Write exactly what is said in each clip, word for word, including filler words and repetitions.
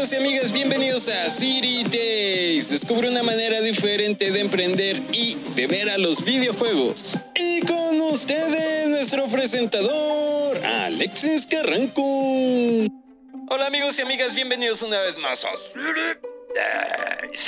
amigos y amigas, bienvenidos a City Days. Descubre una manera diferente de emprender y de ver a los videojuegos. Y con ustedes, nuestro presentador, Alexis Carranco. Hola amigos y amigas, bienvenidos una vez más a City Days.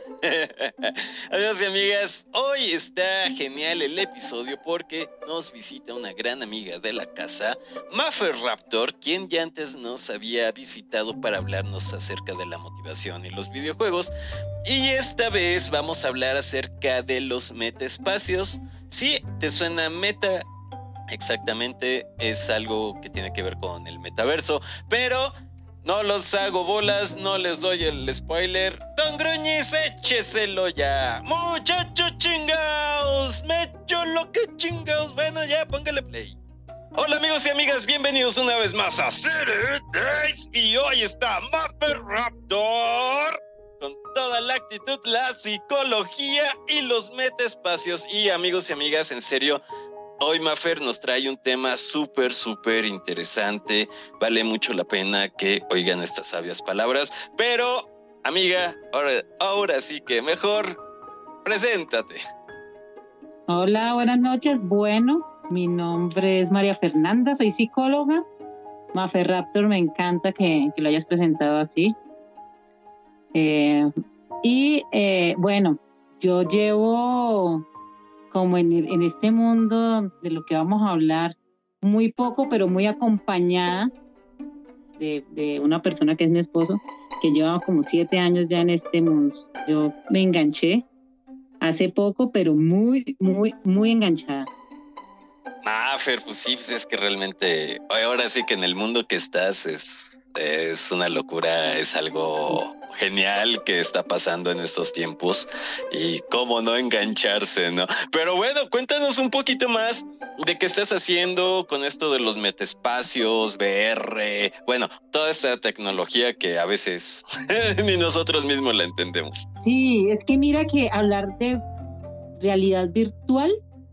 Amigos y amigas, hoy está genial el episodio porque nos visita una gran amiga de la casa, Maffer Raptor, quien ya antes nos había visitado para hablarnos acerca de la motivación y los videojuegos. Y esta vez vamos a hablar acerca de los metaespacios. Si te suena meta, exactamente, es algo que tiene que ver con el metaverso, pero no los hago bolas, no les doy el spoiler. Don Gruñis, écheselo ya. Muchachos chingados, me echo lo que chingados. Bueno, ya, póngale play. Hola amigos y amigas, bienvenidos una vez más a City Days. Y hoy está Maffer Raptor con toda la actitud, la psicología y los metaespacios. Y amigos y amigas, en serio, hoy Maffer nos trae un tema súper, súper interesante. Vale mucho la pena que oigan estas sabias palabras. Pero, amiga, ahora, ahora sí que mejor, preséntate. Hola, buenas noches. Bueno, mi nombre es María Fernanda, soy psicóloga. Maffer Raptor, me encanta que, que lo hayas presentado así. Eh, y, eh, bueno, yo llevo como en, en este mundo de lo que vamos a hablar, muy poco, pero muy acompañada de, de una persona que es mi esposo, que lleva como siete años ya en este mundo. Yo me enganché hace poco, pero muy, muy, muy enganchada. Ah, Fer, pues sí, pues es que realmente, ahora sí que en el mundo que estás es, es una locura, es algo genial que está pasando en estos tiempos y cómo no engancharse, ¿no? Pero bueno, cuéntanos un poquito más de qué estás haciendo con esto de los metaespacios, V R, bueno, toda esa tecnología que a veces ni nosotros mismos la entendemos. Sí, es que mira que hablar de realidad virtual,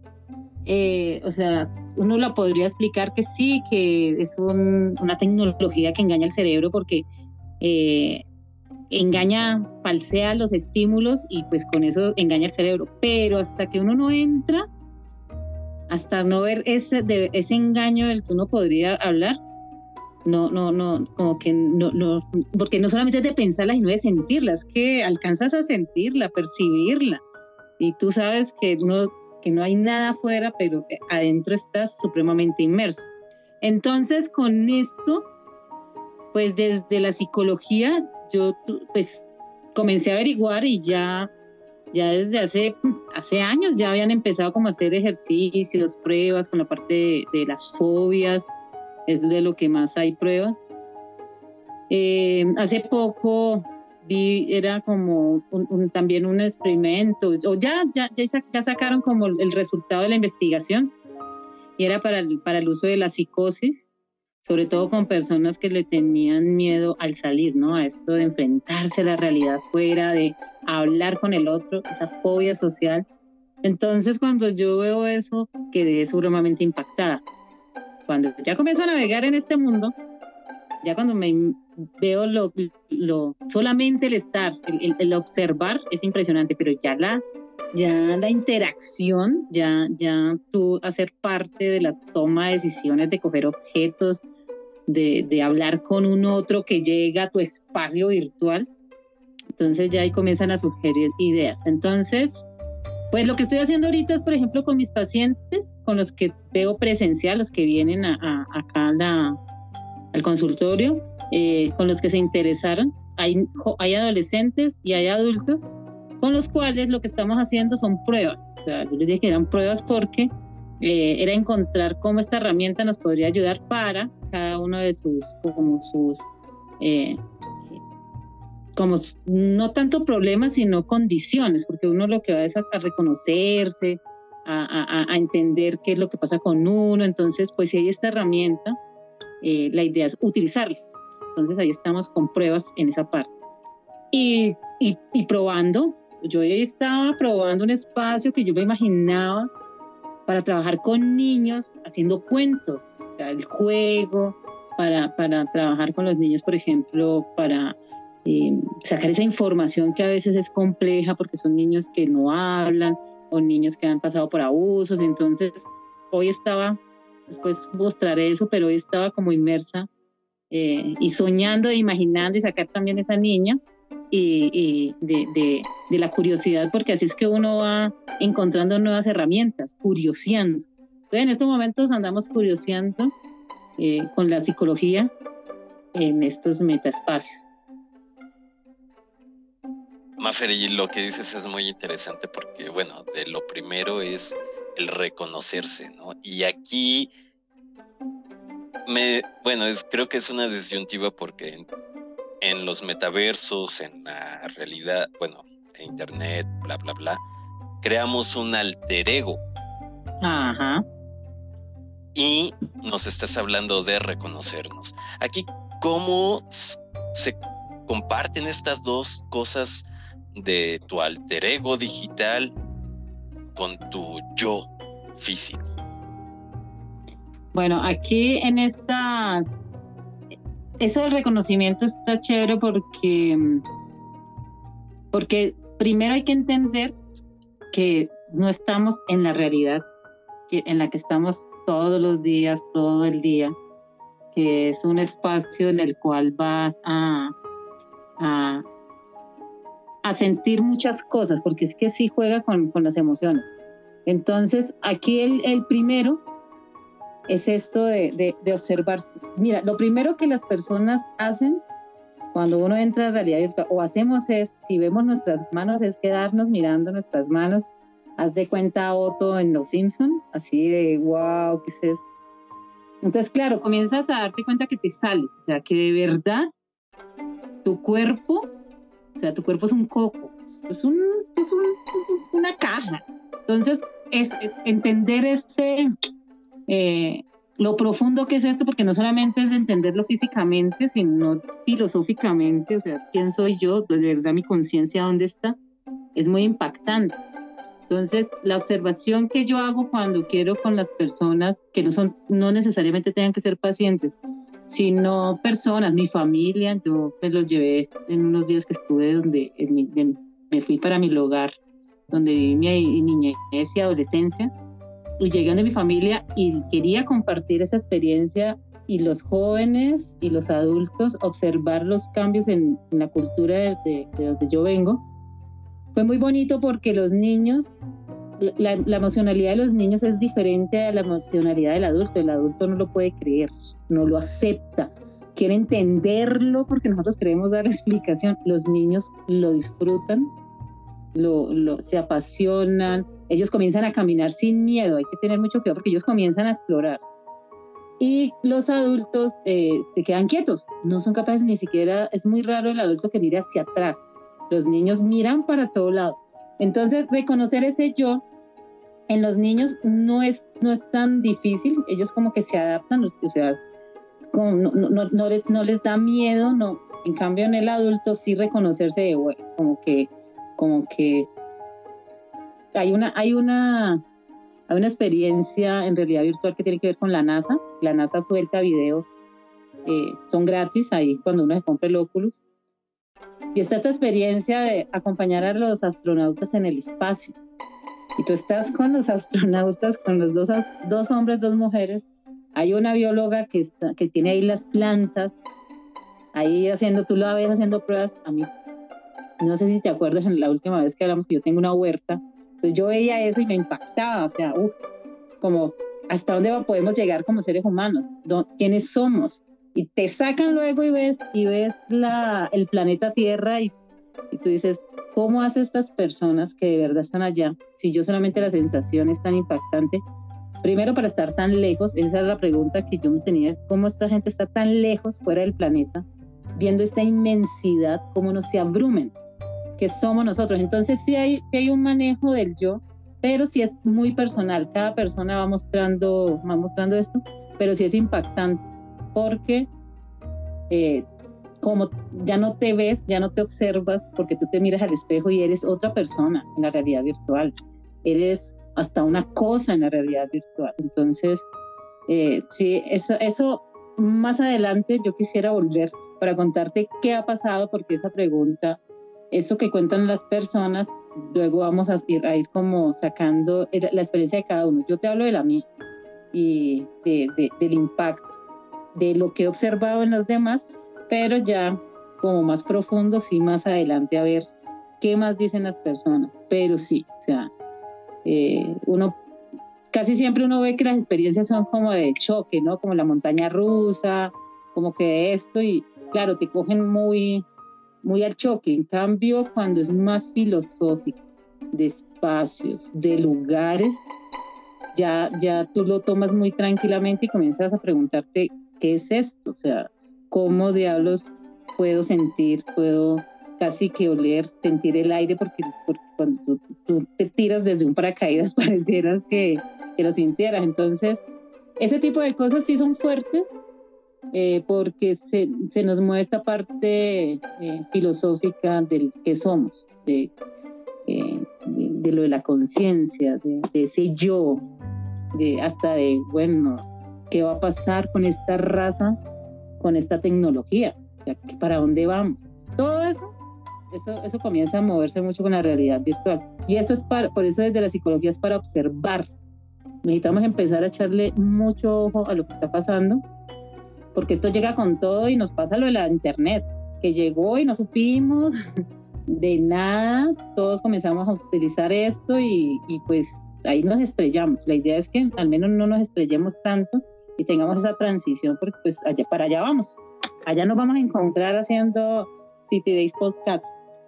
eh, o sea, uno la podría explicar que sí, que es un, una tecnología que engaña el cerebro porque eh, engaña, falsea los estímulos y pues con eso engaña el cerebro, pero hasta que uno no entra, hasta no ver ese, de, ese engaño del que uno podría hablar, no, no, no, como que no, no, porque no solamente es de pensarla, sino de sentirla, es que alcanzas a sentirla, percibirla, y tú sabes que no, que no hay nada afuera, pero adentro estás supremamente inmerso. Entonces, con esto, pues desde la psicología, yo pues comencé a averiguar y ya, ya desde hace, hace años ya habían empezado como a hacer ejercicios, pruebas con la parte de, de las fobias, es de lo que más hay pruebas. Eh, hace poco vi, era como un, un, también un experimento, o ya, ya, ya, ya sacaron como el resultado de la investigación, y era para el, para el uso de la psicosis, sobre todo con personas que le tenían miedo al salir, ¿no? A esto de enfrentarse a la realidad fuera, de hablar con el otro, esa fobia social. Entonces, cuando yo veo eso, quedé supremamente impactada. Cuando ya comienzo a navegar en este mundo, ya cuando me veo lo, lo solamente el estar, el, el observar es impresionante, pero ya la, ya la interacción, ya, ya tú hacer parte de la toma de decisiones, de coger objetos, de, de hablar con un otro que llega a tu espacio virtual, entonces ya ahí comienzan a sugerir ideas. Entonces, pues lo que estoy haciendo ahorita es, por ejemplo, con mis pacientes, con los que veo presencial, los que vienen a, a, acá a la, al consultorio, eh, con los que se interesaron, hay, hay adolescentes y hay adultos, con los cuales lo que estamos haciendo son pruebas. O sea, yo les dije que eran pruebas porque eh, era encontrar cómo esta herramienta nos podría ayudar para cada uno de sus, como sus, eh, como no tanto problemas, sino condiciones, porque uno lo que va es a, a reconocerse, a, a, a entender qué es lo que pasa con uno. Entonces, pues si hay esta herramienta, eh, la idea es utilizarla. Entonces ahí estamos con pruebas en esa parte. Y, y, y probando, yo estaba probando un espacio que yo me imaginaba para trabajar con niños haciendo cuentos, o sea, el juego, para, para trabajar con los niños, por ejemplo, para eh, sacar esa información que a veces es compleja porque son niños que no hablan o niños que han pasado por abusos. Entonces, hoy estaba, después mostraré eso, pero hoy estaba como inmersa eh, y soñando, e imaginando y sacar también esa niña y, y de, de, de la curiosidad, porque así es que uno va encontrando nuevas herramientas, curioseando. Entonces, en estos momentos andamos curioseando eh, con la psicología en estos metaespacios. Mafer, y lo que dices es muy interesante porque, bueno, de lo primero es el reconocerse, ¿no? Y aquí, me, bueno, es, creo que es una disyuntiva porque en, en los metaversos, en la realidad, bueno, en internet, bla, bla, bla, creamos un alter ego. Ajá. Y nos estás hablando de reconocernos. Aquí, ¿cómo se comparten estas dos cosas de tu alter ego digital con tu yo físico? Bueno, aquí en estas, eso del reconocimiento está chévere porque, porque primero hay que entender que no estamos en la realidad que, en la que estamos todos los días, todo el día, que es un espacio en el cual vas a, a, a sentir muchas cosas, porque es que sí juega con, con las emociones. Entonces, aquí el, el primero es esto de, de, de observar. Mira, lo primero que las personas hacen cuando uno entra a realidad virtual, o hacemos es, si vemos nuestras manos, es quedarnos mirando nuestras manos. Haz de cuenta Otto en Los Simpson, así de, wow, ¿qué es esto? Entonces, claro, comienzas a darte cuenta que te sales, o sea, que de verdad tu cuerpo, o sea, tu cuerpo es un coco, es, un, es un, una caja. Entonces, es, es entender ese, eh, lo profundo que es esto, porque no solamente es entenderlo físicamente, sino filosóficamente, o sea, ¿quién soy yo? De verdad, mi conciencia, ¿dónde está? Es muy impactante. Entonces, la observación que yo hago cuando quiero con las personas, que no son, no necesariamente tengan que ser pacientes, sino personas, mi familia, yo me los llevé en unos días que estuve donde en mi, de, me fui para mi hogar, donde viví mi niñez y adolescencia, y llegué donde mi familia y quería compartir esa experiencia, y los jóvenes y los adultos observar los cambios en, en la cultura de, de, de donde yo vengo. Fue muy bonito porque los niños, la, la emocionalidad de los niños es diferente a la emocionalidad del adulto. El adulto no lo puede creer, no lo acepta, quiere entenderlo porque nosotros queremos dar explicación. Los niños lo disfrutan, lo, lo, se apasionan, ellos comienzan a caminar sin miedo. Hay que tener mucho cuidado porque ellos comienzan a explorar. Y los adultos eh, se quedan quietos, no son capaces ni siquiera, es muy raro el adulto que mire hacia atrás. Los niños miran para todo lado. Entonces, reconocer ese yo en los niños no es, no es tan difícil. Ellos como que se adaptan, o sea, como no, no, no, no, no les da miedo, no. En cambio, en el adulto sí reconocerse de, bueno, como que, como que hay una, hay una, hay una experiencia en realidad virtual que tiene que ver con la NASA. La NASA suelta videos, eh, son gratis ahí cuando uno se compra el Oculus. Y está esta experiencia de acompañar a los astronautas en el espacio. Y tú estás con los astronautas, con los dos, dos hombres, dos mujeres. Hay una bióloga que, está, que tiene ahí las plantas, ahí haciendo, tú la ves haciendo pruebas. A mí, no sé si te acuerdas en la última vez que hablamos que yo tengo una huerta. Entonces yo veía eso y me impactaba. O sea, uff, como hasta dónde podemos llegar como seres humanos, quiénes somos. Y te sacan luego y ves, y ves la, el planeta Tierra y, y tú dices, ¿cómo hacen estas personas que de verdad están allá? Si yo solamente la sensación es tan impactante. Primero, para estar tan lejos, esa es la pregunta que yo me tenía, ¿cómo esta gente está tan lejos fuera del planeta, viendo esta inmensidad, cómo no se abrumen, que somos nosotros? Entonces sí hay, sí hay un manejo del yo, pero sí es muy personal, cada persona va mostrando, va mostrando esto, pero sí es impactante. Porque eh, como ya no te ves, ya no te observas, porque tú te miras al espejo y eres otra persona en la realidad virtual, eres hasta una cosa en la realidad virtual. Entonces, eh, sí, eso, eso más adelante yo quisiera volver para contarte qué ha pasado, porque esa pregunta, eso que cuentan las personas, luego vamos a ir, a ir como sacando la experiencia de cada uno. Yo te hablo de la mía y de, de, del impacto, de lo que he observado en los demás, pero ya como más profundo, sí, más adelante, a ver qué más dicen las personas. Pero sí, o sea, eh, uno, casi siempre uno ve que las experiencias son como de choque, ¿no? Como la montaña rusa, como que de esto, y claro, te cogen muy, muy al choque. En cambio, cuando es más filosófico, de espacios, de lugares, ya, ya tú lo tomas muy tranquilamente y comienzas a preguntarte, ¿qué es esto? O sea, ¿cómo diablos puedo sentir, puedo casi que oler, sentir el aire? Porque, porque cuando tú, tú te tiras desde un paracaídas parecieras que, que lo sintieras. Entonces, ese tipo de cosas sí son fuertes, eh, porque se, se nos mueve esta parte eh, filosófica del que somos, de, eh, de, de lo de la conciencia, de, de ese yo, de hasta de, bueno, ¿qué va a pasar con esta raza, con esta tecnología? O sea, ¿para dónde vamos? Todo eso, eso, eso comienza a moverse mucho con la realidad virtual. Y eso es para, por eso desde la psicología es para observar. Necesitamos empezar a echarle mucho ojo a lo que está pasando, porque esto llega con todo y nos pasa lo de la internet, que llegó y no supimos de nada, todos comenzamos a utilizar esto y, y pues ahí nos estrellamos. La idea es que al menos no nos estrellemos tanto y tengamos esa transición, porque pues allá, para allá vamos. Allá nos vamos a encontrar haciendo City Days Podcast.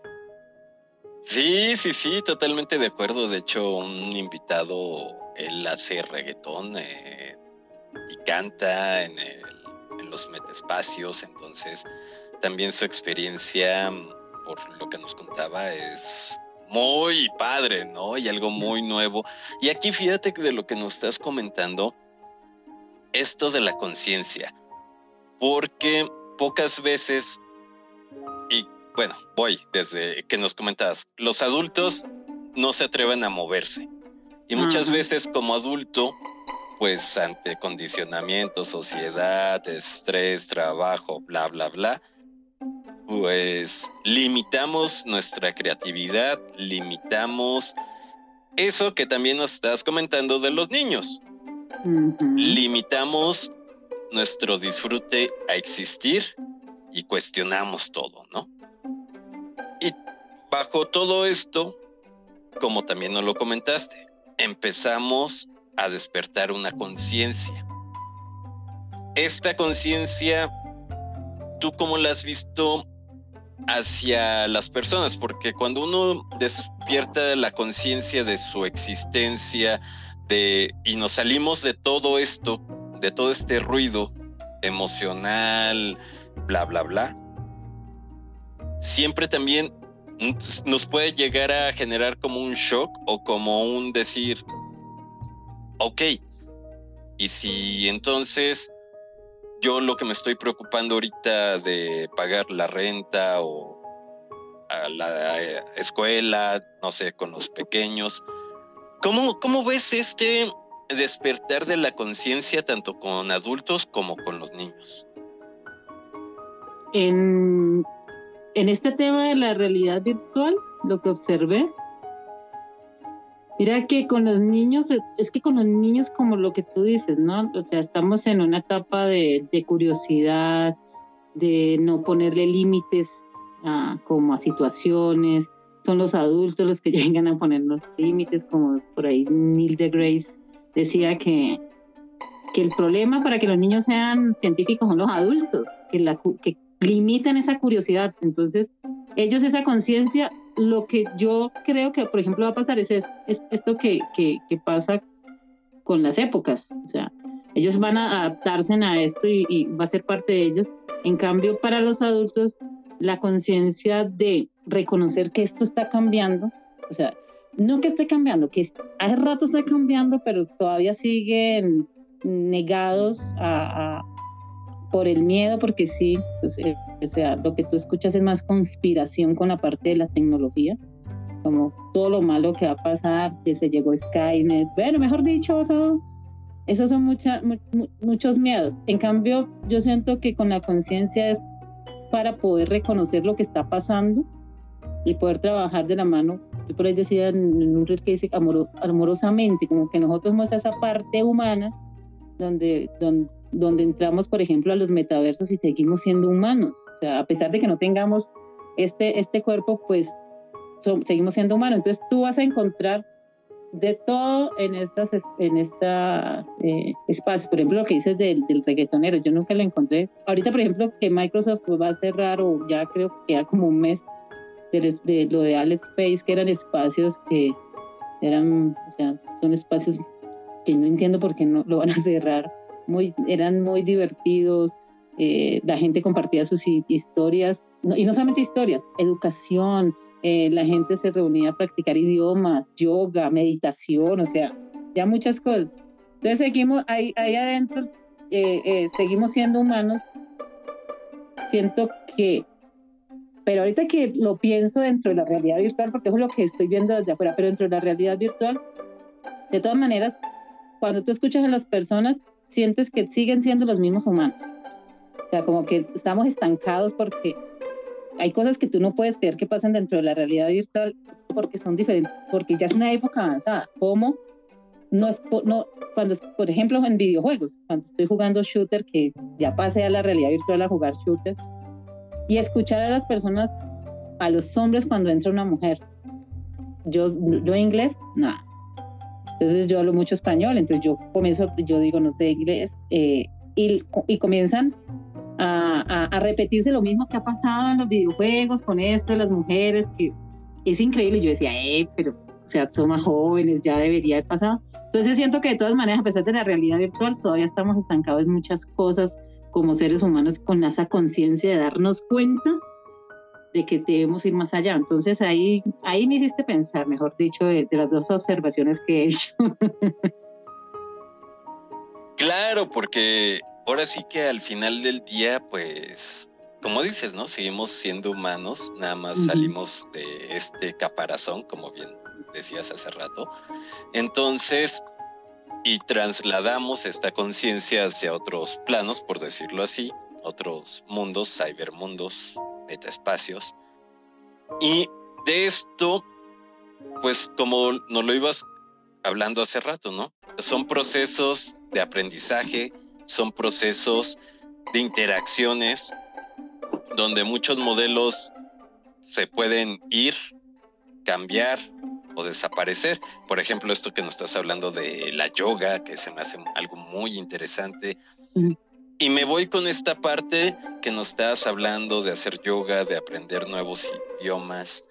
Sí, sí, sí, totalmente de acuerdo. De hecho, un invitado, él hace reggaetón eh, y canta en, el, en los metaespacios, entonces también su experiencia, por lo que nos contaba, es muy padre, ¿no? Y algo muy nuevo. Y aquí fíjate que de lo que nos estás comentando, esto de la conciencia, porque pocas veces, y bueno, voy desde que nos comentabas, los adultos no se atreven a moverse. Y muchas uh-huh. veces como adulto, pues ante condicionamiento, sociedad, estrés, trabajo, bla, bla, bla, pues limitamos nuestra creatividad, limitamos eso que también nos estás comentando de los niños. Uh-huh. Limitamos nuestro disfrute a existir y cuestionamos todo, ¿no? Y bajo todo esto, como también nos lo comentaste, empezamos a despertar una conciencia. Esta conciencia, ¿tú cómo la has visto hacia las personas? Porque cuando uno despierta la conciencia de su existencia, de, y nos salimos de todo esto, de todo este ruido emocional, bla, bla, bla, siempre también nos puede llegar a generar como un shock o como un decir, ok, y si entonces yo lo que me estoy preocupando ahorita de pagar la renta o a la escuela, no sé, con los pequeños, ¿cómo, cómo ves este despertar de la conciencia tanto con adultos como con los niños? En, en este tema de la realidad virtual, lo que observé, mira que con los niños, es que con los niños como lo que tú dices, ¿no? O sea, estamos en una etapa de, de curiosidad, de no ponerle límites a, como a situaciones. Son los adultos los que llegan a ponernos límites, como por ahí Neil deGrasse decía que, que el problema para que los niños sean científicos son los adultos, que, la, que limitan esa curiosidad. Entonces, ellos esa conciencia, lo que yo creo que, por ejemplo, va a pasar es, es, es esto que, que, que pasa con las épocas. O sea, ellos van a adaptarse a esto y, y va a ser parte de ellos. En cambio, para los adultos, la conciencia de reconocer que esto está cambiando, o sea, no que esté cambiando, que hace rato está cambiando, pero todavía siguen negados a, a, por el miedo, porque sí, pues, eh, o sea, lo que tú escuchas es más conspiración con la parte de la tecnología, como todo lo malo que va a pasar, que se llegó Skynet, bueno, mejor dicho, eso, esos son mucha, mu, muchos miedos. En cambio, yo siento que con la conciencia es para poder reconocer lo que está pasando y poder trabajar de la mano. Yo por ahí decía en, en un reel que dice amor, amorosamente, como que nosotros somos esa parte humana donde, donde, donde entramos, por ejemplo, a los metaversos y seguimos siendo humanos. O sea, a pesar de que no tengamos este, este cuerpo, pues so, seguimos siendo humanos. Entonces tú vas a encontrar de todo en estas, en estas eh, espacios. Por ejemplo, lo que dices del, del reggaetonero, yo nunca lo encontré. Ahorita, por ejemplo, que Microsoft va a cerrar, o ya creo que queda como un mes, de, de lo de Alex Space, que eran espacios que eran, o sea, son espacios que no entiendo por qué no lo van a cerrar. Muy, eran muy divertidos, eh, la gente compartía sus historias, no, y no solamente historias, educación, eh, la gente se reunía a practicar idiomas, yoga, meditación, o sea, ya muchas cosas. Entonces seguimos ahí, ahí adentro, eh, eh, seguimos siendo humanos. Siento que, pero ahorita que lo pienso dentro de la realidad virtual, porque eso es lo que estoy viendo desde afuera, pero dentro de la realidad virtual, de todas maneras, cuando tú escuchas a las personas, sientes que siguen siendo los mismos humanos. O sea, como que estamos estancados porque hay cosas que tú no puedes creer que pasan dentro de la realidad virtual porque son diferentes, porque ya es una época avanzada. ¿Cómo? No es, no, cuando, por ejemplo, en videojuegos, cuando estoy jugando shooter, que ya pasé a la realidad virtual a jugar shooter, y escuchar a las personas, a los hombres cuando entra una mujer. Yo, yo inglés, nada. Entonces yo hablo mucho español, entonces yo comienzo, yo digo, no sé inglés, eh, y, y comienzan a, a, a repetirse lo mismo que ha pasado en los videojuegos con esto de las mujeres, que es increíble. Yo decía, eh, pero, o sea, son más jóvenes, ya debería haber pasado. Entonces siento que de todas maneras, a pesar de la realidad virtual, todavía estamos estancados en muchas cosas como seres humanos, con esa conciencia de darnos cuenta de que debemos ir más allá. Entonces ahí, ahí me hiciste pensar, mejor dicho, de, de las dos observaciones que he hecho. Claro, porque ahora sí que al final del día, pues, como dices, ¿no? Seguimos siendo humanos, nada más uh-huh. salimos de este caparazón, como bien decías hace rato. Entonces, y trasladamos esta conciencia hacia otros planos, por decirlo así, otros mundos, cybermundos, metaespacios. Y de esto, pues como nos lo ibas hablando hace rato, ¿no? Son procesos de aprendizaje, son procesos de interacciones donde muchos modelos se pueden ir, cambiar o desaparecer. Por ejemplo, esto que nos estás hablando de la yoga, que se me hace algo muy interesante. Uh-huh. Y me voy con esta parte que nos estás hablando de hacer yoga, de aprender nuevos idiomas.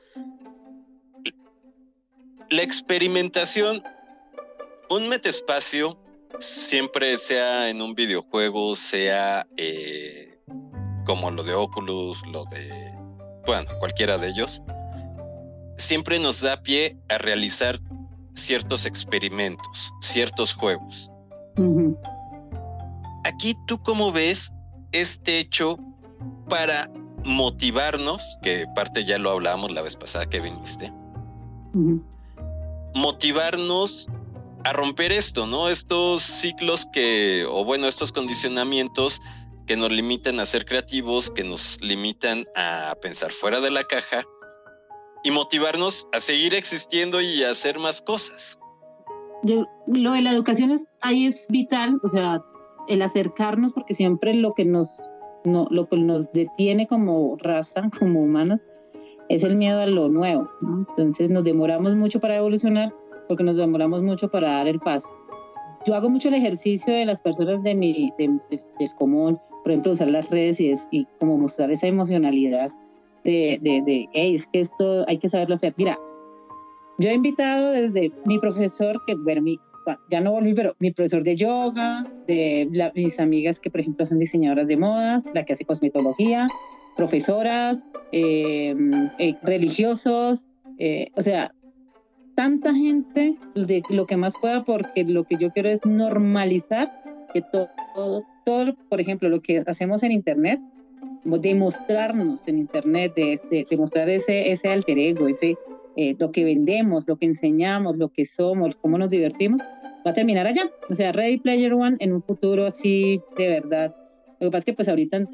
La experimentación, un metaespacio, siempre sea en un videojuego, sea eh, como lo de Oculus, lo de, bueno, cualquiera de ellos, siempre nos da pie a realizar ciertos experimentos, ciertos juegos. Uh-huh. Aquí, ¿tú cómo ves este hecho para motivarnos? Que parte ya lo hablábamos la vez pasada que viniste. Uh-huh. Motivarnos a romper esto, ¿no? Estos ciclos que, o bueno, estos condicionamientos que nos limitan a ser creativos, que nos limitan a pensar fuera de la caja, y motivarnos a seguir existiendo y a hacer más cosas. Yo, lo de la educación es, ahí es vital, o sea, el acercarnos, porque siempre lo que nos, no, lo que nos detiene como raza, como humanos, es el miedo a lo nuevo, ¿no? Entonces nos demoramos mucho para evolucionar porque nos demoramos mucho para dar el paso. Yo hago mucho el ejercicio de las personas de mi, de, de, del común, por ejemplo, usar las redes y, es, y como mostrar esa emocionalidad de, de, de hey, es que esto hay que saberlo hacer. Mira, yo he invitado desde mi profesor, que bueno, mi, ya no volví, pero mi profesor de yoga, de la, mis amigas que por ejemplo son diseñadoras de modas, la que hace cosmetología, profesoras, eh, eh, religiosos, eh, o sea, tanta gente de lo que más pueda, porque lo que yo quiero es normalizar que todo, todo, todo, por ejemplo, lo que hacemos en internet, demostrarnos en internet, de, de, de mostrar ese, ese alter ego, ese, eh, lo que vendemos, lo que enseñamos, lo que somos, cómo nos divertimos, va a terminar allá. O sea, Ready Player One en un futuro así de verdad. Lo que pasa es que pues ahorita es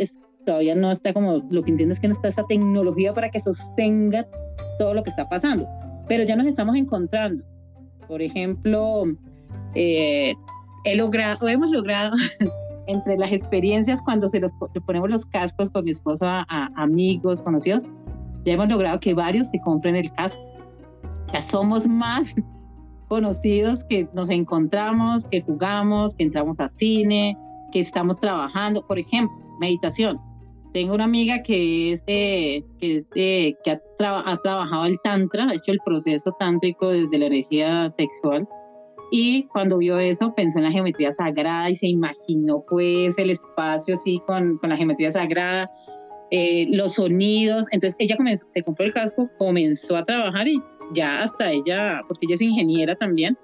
todavía no está como, lo que entiendo es que no está esa tecnología para que sostenga todo lo que está pasando, pero ya nos estamos encontrando. Por ejemplo, eh, he logrado, hemos logrado entre las experiencias cuando se los ponemos los cascos con mi esposo a, a amigos, conocidos, ya hemos logrado que varios se compren el casco. Ya somos más conocidos que nos encontramos, que jugamos, que entramos a cine, que estamos trabajando. Por ejemplo, meditación. Tengo una amiga que, es, eh, que, es, eh, que ha, tra- ha trabajado el tantra, ha hecho el proceso tántrico desde la energía sexual, y cuando vio eso pensó en la geometría sagrada y se imaginó pues el espacio así con, con la geometría sagrada, eh, los sonidos. Entonces ella comenzó, se compró el casco, comenzó a trabajar y ya hasta ella, porque ella es ingeniera también,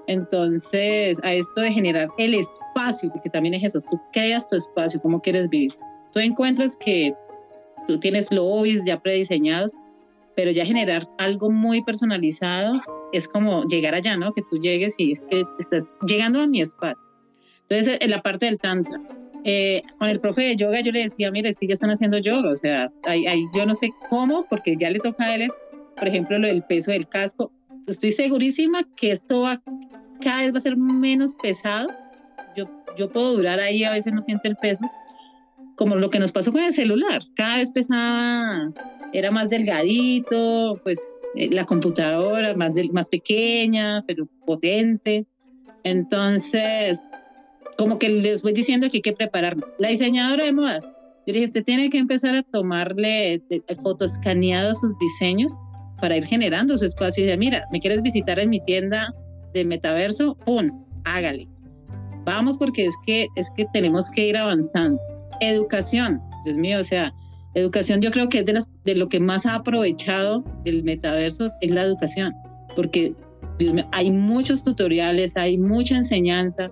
entonces a esto de generar el espacio, porque también es eso, tú creas tu espacio, cómo quieres vivir. Tú encuentras que tú tienes lobbies ya prediseñados, pero ya generar algo muy personalizado es como llegar allá, ¿no? Que tú llegues y es que estás llegando a mi espacio. Entonces, en la parte del tantra, eh, con el profe de yoga yo le decía, mira, es que ya están haciendo yoga, o sea, hay, hay, yo no sé cómo, porque ya le toca a él, por ejemplo, lo del peso del casco. Estoy segurísima que esto va, cada vez va a ser menos pesado. Yo, yo puedo durar ahí, a veces no siento el peso, como lo que nos pasó con el celular, cada vez pesaba, era más delgadito, pues eh, la computadora más, del, más pequeña, pero potente. Entonces, como que les voy diciendo que hay que prepararnos. La diseñadora de modas, yo le dije, usted tiene que empezar a tomarle fotoscaneados sus diseños para ir generando su espacio. Y dice, mira, ¿me quieres visitar en mi tienda de metaverso? ¡Pum! Hágale. Vamos, porque es que, es que tenemos que ir avanzando. Educación, Dios mío, o sea, educación yo creo que es de, las, de lo que más ha aprovechado el metaverso, es la educación, porque Dios mío, hay muchos tutoriales, hay mucha enseñanza,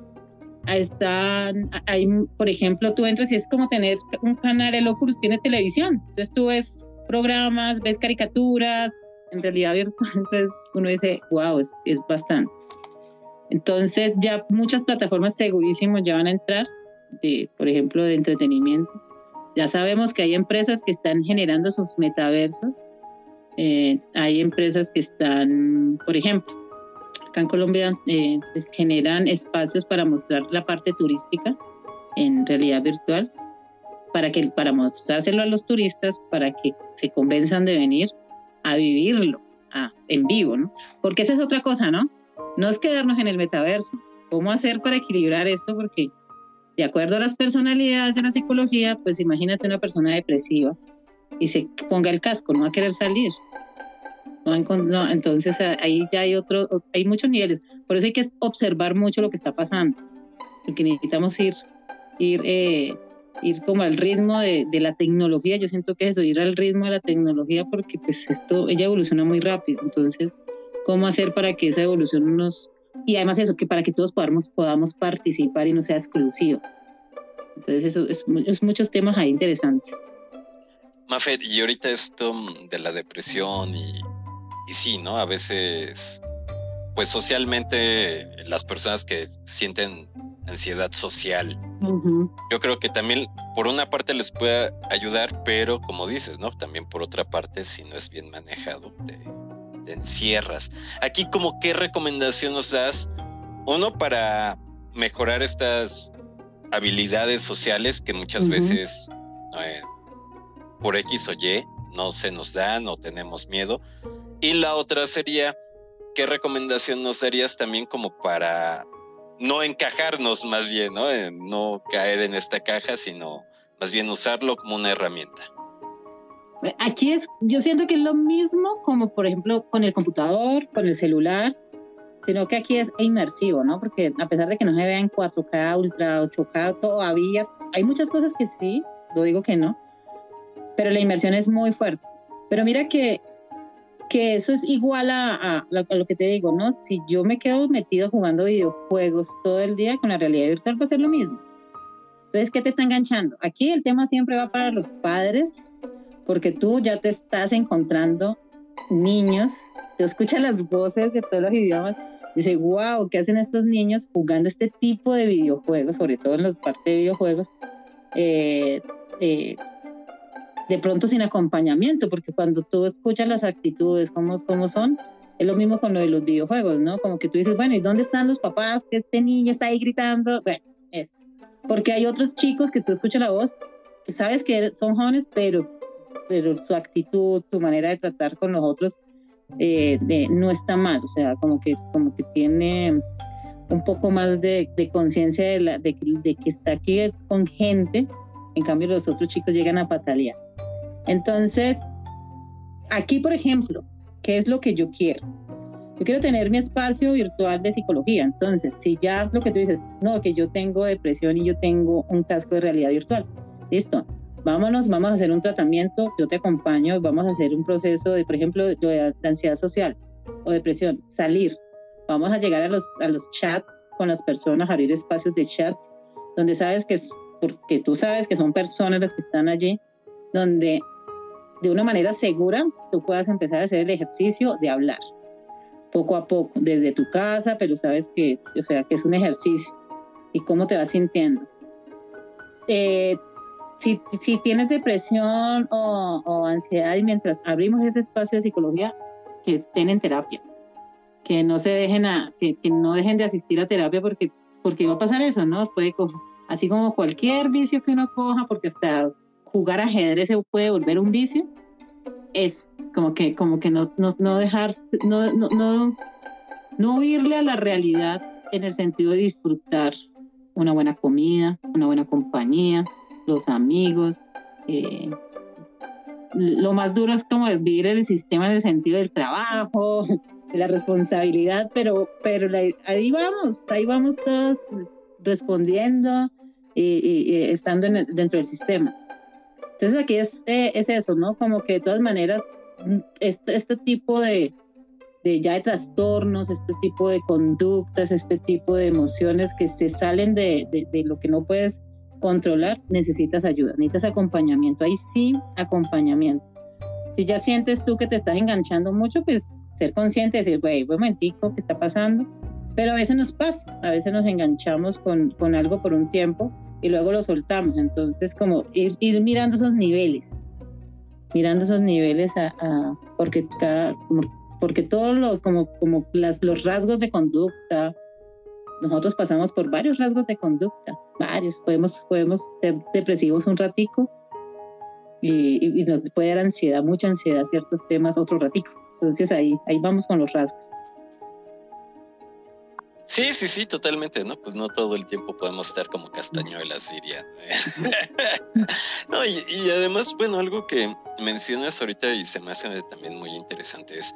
están, hay, por ejemplo, tú entras y es como tener un canal, el Oculus tiene televisión, entonces tú ves programas, ves caricaturas, en realidad virtual, entonces uno dice, wow, es, es bastante. Entonces ya muchas plataformas segurísimo ya van a entrar, de, por ejemplo, de entretenimiento. Ya sabemos que hay empresas que están generando sus metaversos. Eh, hay empresas que están, por ejemplo, acá en Colombia eh, generan espacios para mostrar la parte turística en realidad virtual, para, que, para mostrárselo a los turistas, para que se convenzan de venir a vivirlo a, en vivo, ¿no? Porque esa es otra cosa, ¿no? No es quedarnos en el metaverso. ¿Cómo hacer para equilibrar esto? Porque de acuerdo a las personalidades de la psicología, pues imagínate una persona depresiva y se ponga el casco, no va a querer salir. No, no, entonces ahí ya hay otro, hay muchos niveles. Por eso hay que observar mucho lo que está pasando, porque necesitamos ir, ir, eh, ir como al ritmo de, de la tecnología. Yo siento que es eso, ir al ritmo de la tecnología, porque pues esto, ella evoluciona muy rápido. Entonces, ¿cómo hacer para que esa evolución nos... Y además eso, que para que todos podamos, podamos participar y no sea exclusivo. Entonces eso es, es muchos temas ahí interesantes. Mafer, y ahorita esto de la depresión y, y sí, ¿no? A veces, pues socialmente las personas que sienten ansiedad social, uh-huh. Yo creo que también por una parte les puede ayudar, pero como dices, ¿no? También por otra parte, si no es bien manejado, te, te encierras. Aquí, como qué recomendación nos das, uno, para mejorar estas habilidades sociales que muchas uh-huh. veces eh, por X o Y no se nos dan o tenemos miedo, y la otra sería, ¿qué recomendación nos darías también como para no encajarnos más bien, ¿no? Eh, no caer en esta caja, sino más bien usarlo como una herramienta? Aquí es, yo siento que es lo mismo como por ejemplo con el computador, con el celular, sino que aquí es inmersivo, ¿no? Porque a pesar de que no se vea en cuatro K, Ultra ocho K, todavía hay muchas cosas que sí, no digo que no, pero la inmersión es muy fuerte. Pero mira que, que eso es igual a, a, a lo que te digo, ¿no? Si yo me quedo metido jugando videojuegos todo el día, con la realidad virtual va a ser lo mismo. Entonces, ¿qué te está enganchando? Aquí el tema siempre va para los padres, porque tú ya te estás encontrando niños, te escuchas las voces de todos los idiomas, dice, wow, ¿qué hacen estos niños jugando este tipo de videojuegos, sobre todo en la parte de videojuegos? Eh, eh, de pronto sin acompañamiento, porque cuando tú escuchas las actitudes, cómo, cómo son, es lo mismo con lo de los videojuegos, ¿no? Como que tú dices, bueno, ¿y dónde están los papás? Que este niño está ahí gritando. Bueno, eso. Porque hay otros chicos que tú escuchas la voz, que sabes que son jóvenes, pero, pero su actitud, su manera de tratar con los otros eh, de, no está mal. O sea, como que, como que tiene un poco más de, de conciencia de, la, de, de que está aquí es con gente. En cambio, los otros chicos llegan a patalear. Entonces, aquí, por ejemplo, ¿qué es lo que yo quiero? Yo quiero tener mi espacio virtual de psicología. Entonces, si ya lo que tú dices, no, que yo tengo depresión y yo tengo un casco de realidad virtual, listo, vámonos, vamos a hacer un tratamiento, yo te acompaño, vamos a hacer un proceso de, por ejemplo, de ansiedad social o depresión, salir, vamos a llegar a los, a los chats con las personas, abrir espacios de chats, donde sabes que, es, porque tú sabes que son personas las que están allí, donde de una manera segura tú puedas empezar a hacer el ejercicio de hablar, poco a poco, desde tu casa, pero sabes que, o sea, que es un ejercicio y cómo te vas sintiendo. Eh, si, si tienes depresión o, o ansiedad y mientras abrimos ese espacio de psicología, que estén en terapia, que no se dejen a, que, que no dejen de asistir a terapia porque, porque va a pasar eso, ¿no? Puede, así como cualquier vicio que uno coja, porque hasta jugar ajedrez se puede volver un vicio, eso, como que, como que no, no, no dejar, no, no, no, no huirle a la realidad en el sentido de disfrutar una buena comida, una buena compañía, los amigos. Eh, lo más duro es como vivir en el sistema en el sentido del trabajo, de la responsabilidad, pero, pero la, ahí vamos, ahí vamos todos respondiendo y, y, y estando en el, dentro del sistema. Entonces aquí es, eh, es eso, ¿no? Como que de todas maneras, este, este tipo de, de ya de trastornos, este tipo de conductas, este tipo de emociones que se salen de, de, de lo que no puedes controlar, necesitas ayuda, necesitas acompañamiento. Ahí sí, acompañamiento. Si ya sientes tú que te estás enganchando mucho, pues ser consciente, decir, güey, un momentico, ¿qué está pasando? Pero a veces nos pasa, a veces nos enganchamos con, con algo por un tiempo y luego lo soltamos. Entonces, como ir, ir mirando esos niveles, mirando esos niveles, a, a, porque, cada, como, porque todos los, como, como las, los rasgos de conducta, nosotros pasamos por varios rasgos de conducta, varios, podemos, podemos ser depresivos un ratico y, y, y nos puede dar ansiedad, mucha ansiedad, ciertos temas, otro ratico. Entonces ahí, ahí vamos con los rasgos. Sí, sí, sí, totalmente, ¿no? Pues no todo el tiempo podemos estar como castañuelas, diría. No, y, y además, bueno, algo que mencionas ahorita y se me hace también muy interesante es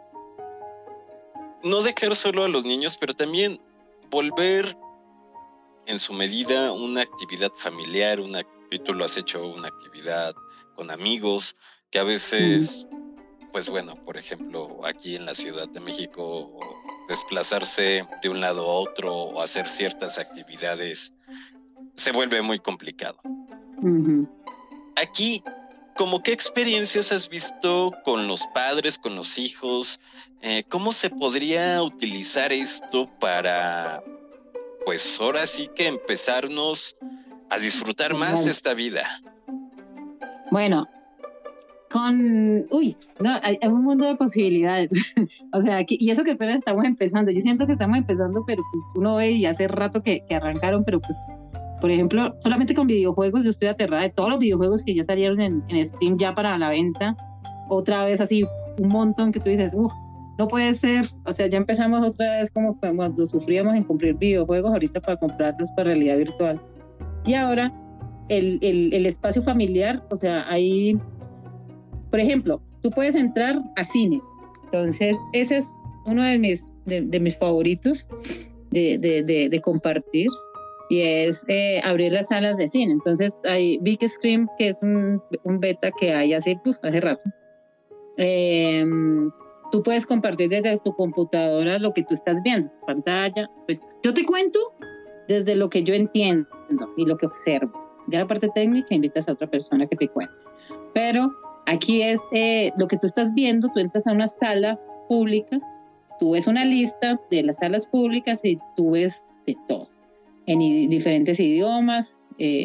no dejar solo a los niños, pero también volver en su medida una actividad familiar, una, y tú lo has hecho, una actividad con amigos, que a veces, pues bueno, por ejemplo, aquí en la Ciudad de México, desplazarse de un lado a otro o hacer ciertas actividades se vuelve muy complicado. Uh-huh. Aquí, ¿cómo qué experiencias has visto con los padres, con los hijos? Eh, ¿Cómo se podría utilizar esto para, pues ahora sí que empezarnos a disfrutar más Vale. esta vida? Bueno, con, uy, no, hay, hay un mundo de posibilidades. O sea, aquí, y eso que apenas estamos empezando. Yo siento que estamos empezando, pero pues uno ve y hace rato que, que arrancaron, pero pues, por ejemplo, solamente con videojuegos, yo estoy aterrada de todos los videojuegos que ya salieron en, en Steam ya para la venta. Otra vez así, un montón que tú dices, uff, no puede ser. O sea, ya empezamos otra vez como cuando sufríamos en comprar videojuegos, ahorita para comprarlos para realidad virtual. Y ahora, el, el, el espacio familiar, o sea, hay... Por ejemplo, tú puedes entrar a cine. Entonces, ese es uno de mis, de, de mis favoritos de, de, de, de compartir, y es eh, abrir las salas de cine. Entonces, hay Big Screen, que es un, un beta que hay hace, pues, hace rato. Eh, tú puedes compartir desde tu computadora lo que tú estás viendo, tu pantalla. Pues, yo te cuento desde lo que yo entiendo y lo que observo. Ya la parte técnica, invitas a otra persona que te cuente. Pero aquí es eh, lo que tú estás viendo. Tú entras a una sala pública, tú ves una lista de las salas públicas y tú ves de todo, en i- diferentes idiomas, eh,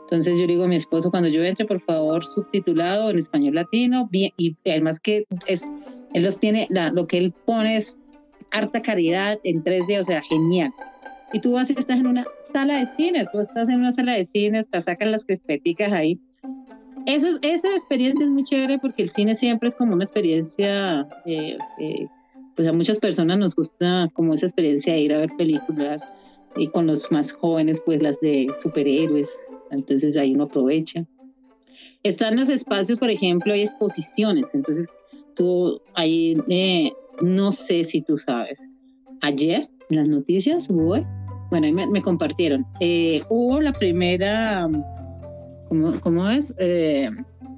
Entonces yo digo a mi esposo, cuando yo entre, por favor, subtitulado en español latino, bien, y además que es, él los tiene, la, lo que él pone es harta calidad en tres D, o sea, genial. Y tú vas y estás en una sala de cine, tú estás en una sala de cine, te sacan las crispeticas ahí. Eso, esa experiencia es muy chévere porque el cine siempre es como una experiencia, eh, eh, pues a muchas personas nos gusta como esa experiencia de ir a ver películas, y con los más jóvenes pues las de superhéroes, entonces ahí uno aprovecha. Están los espacios, por ejemplo, hay exposiciones, entonces tú ahí, eh, no sé si tú sabes, ayer en las noticias hubo, bueno, ahí me, me compartieron, eh, hubo la primera, ¿cómo, cómo es? Eh,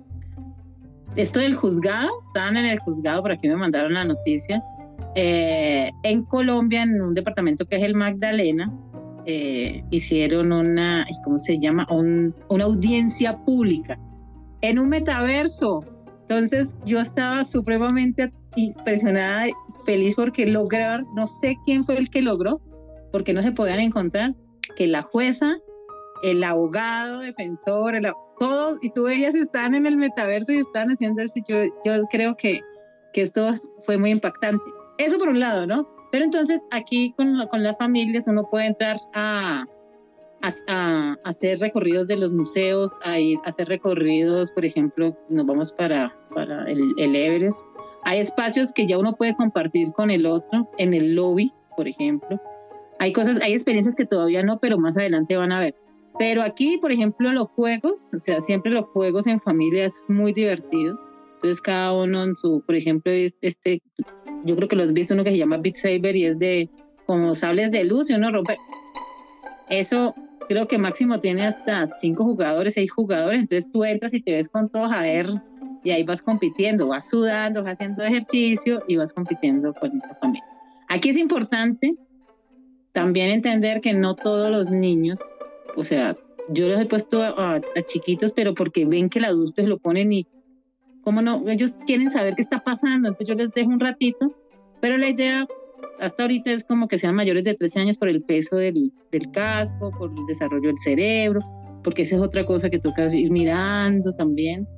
esto del juzgado, estaban en el juzgado, por aquí me mandaron la noticia, eh, en Colombia, en un departamento que es el Magdalena, eh, hicieron una, ¿cómo se llama? Un, una audiencia pública en un metaverso. Entonces yo estaba supremamente impresionada, feliz porque lograr, no sé quién fue el que logró, porque no se podían encontrar, que la jueza, el abogado, defensor, el, todos, y tú veías, están en el metaverso y están haciendo eso. Yo, yo creo que, que esto fue muy impactante. Eso por un lado, ¿no? Pero entonces aquí con, con las familias uno puede entrar a, a, a hacer recorridos de los museos, a, ir, a hacer recorridos, por ejemplo, nos vamos para, para el, el Everest. Hay espacios que ya uno puede compartir con el otro, en el lobby, por ejemplo. Hay cosas, hay experiencias que todavía no, pero más adelante van a ver. Pero aquí, por ejemplo, los juegos, o sea, siempre los juegos en familia es muy divertido. Entonces cada uno en su, por ejemplo, este, yo creo que lo has visto, uno que se llama Beat Saber y es de como sables de luz y uno rompe. Eso creo que máximo tiene hasta cinco jugadores, seis jugadores, entonces tú entras y te ves con todos a ver y ahí vas compitiendo, vas sudando, vas haciendo ejercicio y vas compitiendo con tu familia. Aquí es importante también entender que no todos los niños, o sea, yo los he puesto a, a chiquitos, pero porque ven que el adulto se lo ponen y ¿cómo no? Ellos quieren saber qué está pasando, entonces yo les dejo un ratito, pero la idea hasta ahorita es como que sean mayores de trece años por el peso del, del casco, por el desarrollo del cerebro, porque esa es otra cosa que toca ir mirando también,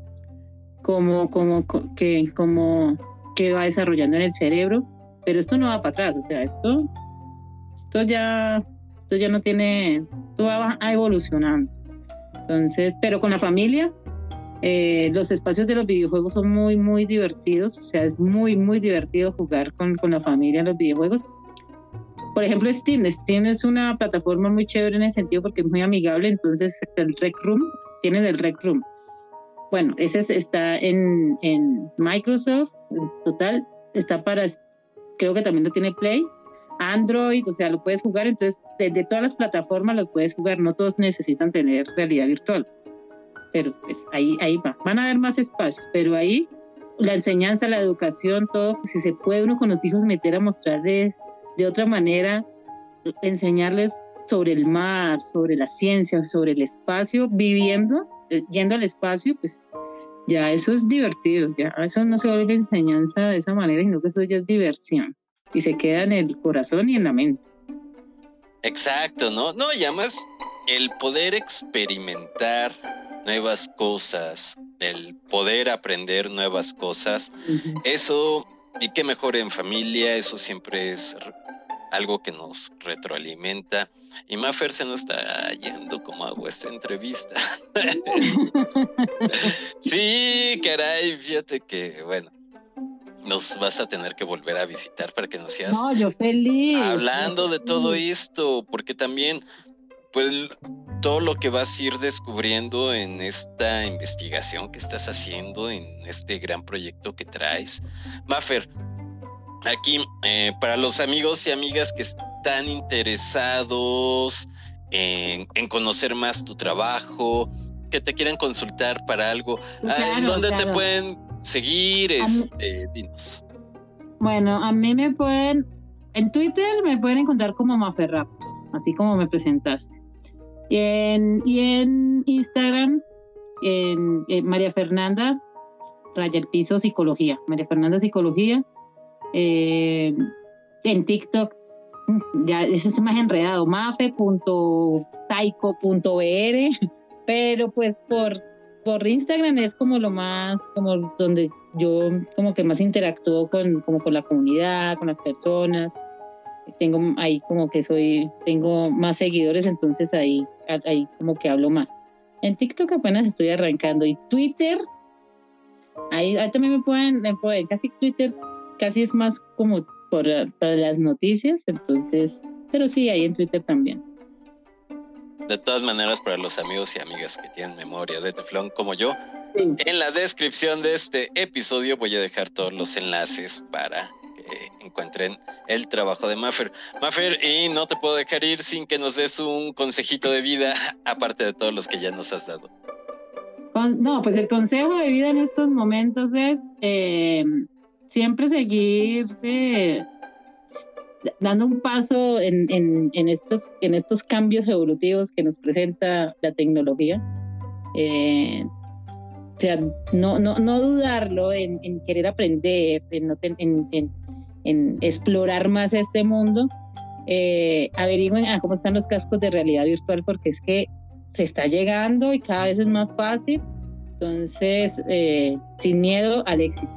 como, como, que, como que va desarrollando en el cerebro, pero esto no va para atrás, o sea, esto, esto, ya, esto ya no tiene, esto va evolucionando. Entonces, pero con la familia, Eh, los espacios de los videojuegos son muy, muy divertidos, o sea, es muy, muy divertido jugar con, con la familia en los videojuegos. Por ejemplo, Steam. Steam es una plataforma muy chévere en ese sentido porque es muy amigable, entonces el Rec Room, tienen el Rec Room. Bueno, ese está en, en Microsoft, en total, está para, creo que también lo tiene Play, Android, o sea, lo puedes jugar, entonces desde todas las plataformas lo puedes jugar, no todos necesitan tener realidad virtual. Pero pues ahí, ahí va, van a haber más espacios, pero ahí la enseñanza, la educación, todo, pues, si se puede uno con los hijos meter a mostrarles de otra manera, enseñarles sobre el mar, sobre la ciencia, sobre el espacio, viviendo, yendo al espacio, pues ya eso es divertido, ya eso no se vuelve enseñanza de esa manera, sino que eso ya es diversión y se queda en el corazón y en la mente. Exacto, ¿no? No, y además el poder experimentar nuevas cosas, el poder aprender nuevas cosas, uh-huh. Eso, y qué mejor en familia, eso siempre es algo que nos retroalimenta. Y Mafer se nos está yendo como agua esta entrevista. Sí, caray, fíjate que, bueno, nos vas a tener que volver a visitar para que nos sigas no, yo feliz, hablando yo de feliz. todo esto, porque también pues todo lo que vas a ir descubriendo en esta investigación que estás haciendo, en este gran proyecto que traes. Mafer, aquí eh, para los amigos y amigas que están interesados en, en conocer más tu trabajo, que te quieran consultar para algo, claro, ¿en dónde claro. te pueden seguir? Este, dinos. Bueno, a mí me pueden, en Twitter me pueden encontrar como Maferrap, así como me presentaste. Y en, y en Instagram, en, en María Fernanda, raya el piso, psicología. María Fernanda, psicología. Eh, en TikTok, ya ese es más enredado, mafe punto psycho punto b r. pero pues por, por Instagram es como lo más, como donde yo como que más interactúo con, como con la comunidad, con las personas. Tengo ahí como que soy, tengo más seguidores, entonces ahí, ahí como que hablo más. En TikTok apenas estoy arrancando y Twitter, ahí, ahí también me pueden, me pueden, casi Twitter, casi es más como por, para las noticias, entonces, pero sí, ahí en Twitter también. De todas maneras, para los amigos y amigas que tienen memoria de teflón como yo, sí. En la descripción de este episodio voy a dejar todos los enlaces para que encuentren el trabajo de Maffer. Maffer, y no te puedo dejar ir sin que nos des un consejito de vida, aparte de todos los que ya nos has dado. Con, no, pues el consejo de vida en estos momentos es eh, siempre seguir eh, dando un paso en, en, en, estos, en estos cambios evolutivos que nos presenta la tecnología. Eh, o sea, no, no, no dudarlo en, en querer aprender, en, no ten, en, en, en explorar más este mundo. Eh, averigüen ah, cómo están los cascos de realidad virtual, porque es que se está llegando y cada vez es más fácil. Entonces, eh, sin miedo al éxito.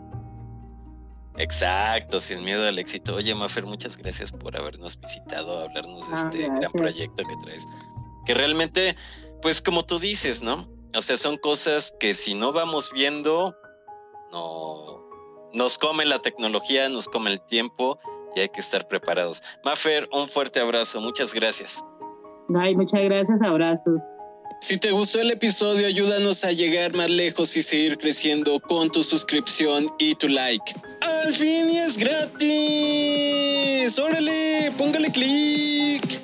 Exacto, sin miedo al éxito. Oye, Maffer, muchas gracias por habernos visitado, hablarnos de ah, este gracias. gran proyecto que traes. Que realmente, pues como tú dices, ¿no? O sea, son cosas que si no vamos viendo, no nos come la tecnología, nos come el tiempo y hay que estar preparados. Maffer, un fuerte abrazo, muchas gracias. Ay, muchas gracias, abrazos. Si te gustó el episodio, ayúdanos a llegar más lejos y seguir creciendo con tu suscripción y tu like. ¡Al fin y es gratis! ¡Órale! ¡Póngale clic!